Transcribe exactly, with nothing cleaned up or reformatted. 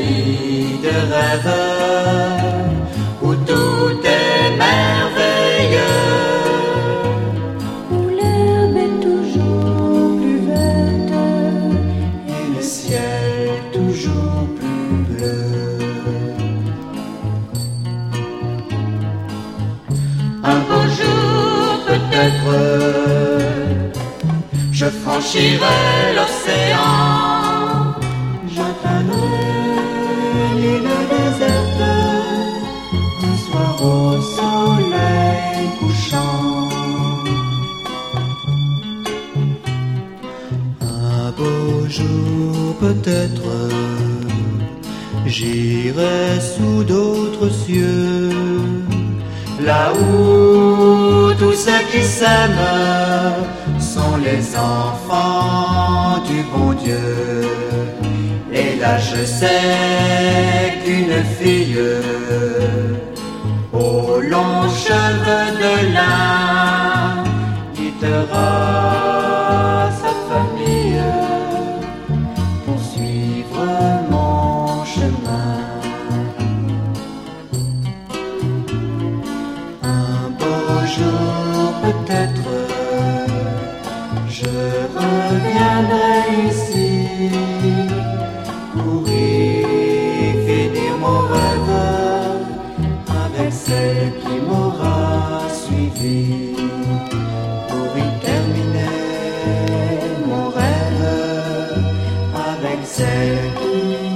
vie de rêve où tout est merveilleux, où l'herbe est toujours plus verte et le ciel toujours plus bleu. Un beau jour peut-être je franchirai l'océan, j'atteindrai l'île déserte un soir au soleil couchant. un beau jour peut-être j'irai sous d'autres cieux, là où tous ceux qui s'aiment sont les enfants du bon Dieu. Et là je sais qu'une fille aux longs cheveux de lin quittera sa famille pour suivre mon chemin. Un beau jour peut-être je reviendrai ici pour y finir mon rêve avec celle qui m'aura suivi, pour y terminer mon rêve avec celle qui